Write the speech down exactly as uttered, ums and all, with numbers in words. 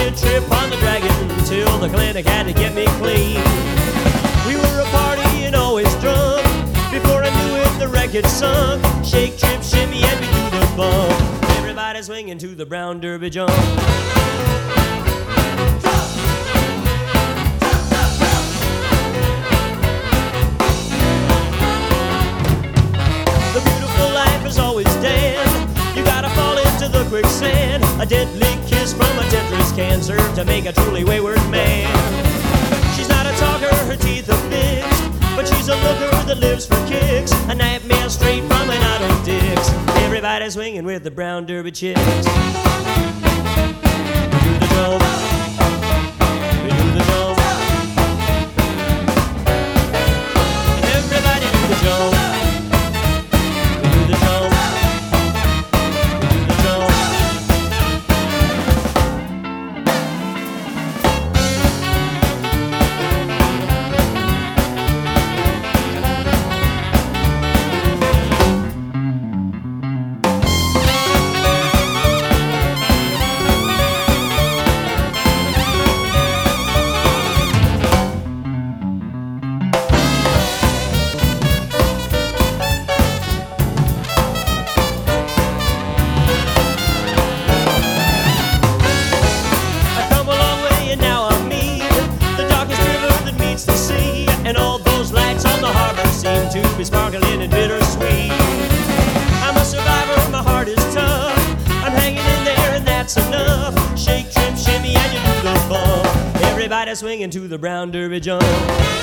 a trip on the Dragon till the clinic had to get me clean. We were a party and always drunk. Before I knew it, the wreckage sunk. Shake, trip, shimmy, and we do the bump. Everybody swinging to the brown derby jump. The beautiful life is always damned. You gotta fall into the quicksand. A deadly kiss from a temptress can serve to make a truly wayward man. She's not a talker, her teeth are fixed, but she's a looker that lives for kicks. A nightmare straight from an auto dicks. Everybody swinging with the brown derby chicks. We do the jump. We do the jump. Everybody do the jump. We do the jump. We do the jump. And all those lights on the harbor seem to be sparkling and bittersweet. I'm a survivor, my heart is tough. I'm hanging in there and that's enough. Shake, trip, shimmy, and you do the bump. Everybody swinging to the brown derby jump.